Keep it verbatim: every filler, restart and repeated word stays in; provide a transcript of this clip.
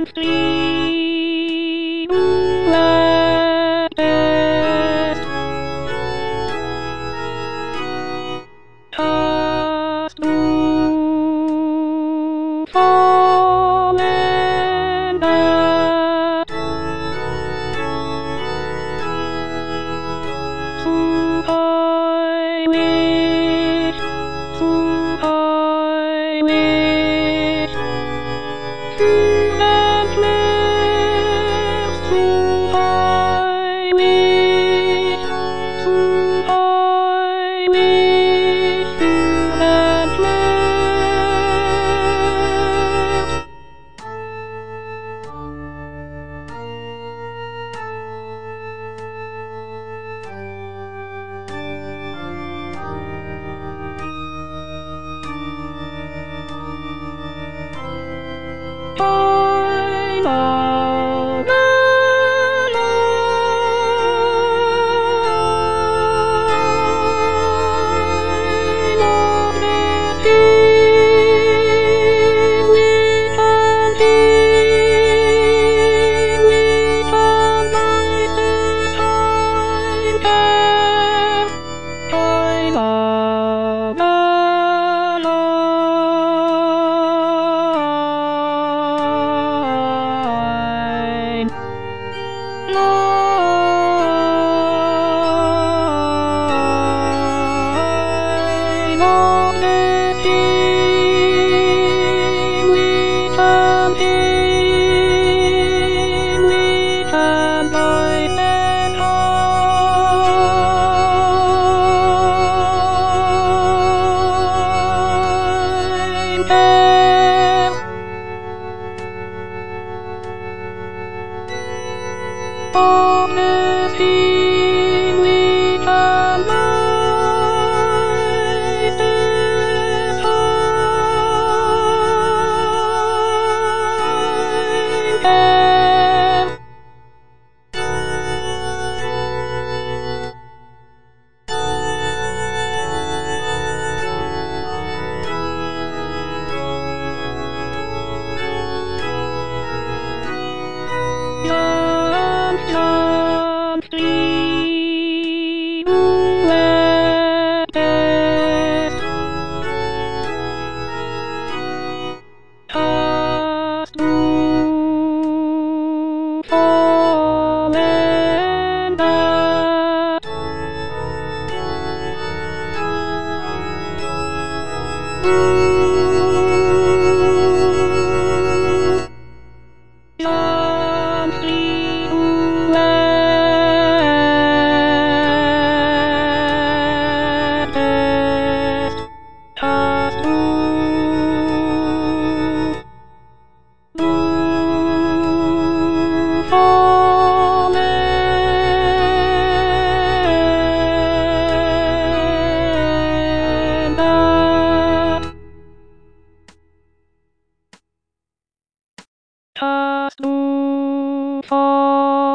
stream west, just to fall in that, to I wish, to I wish, to that lips, to I wish, to I wish, to that lips. I love the line of this dream which unseen, which unlicensed time can. I love the line, line of this dream which unseen, which unlicensed time can. Of this dream which unlicensed time can. Jump, jump, stream west, just to fall in that, jump, stream west, just to fall in that, just to fall.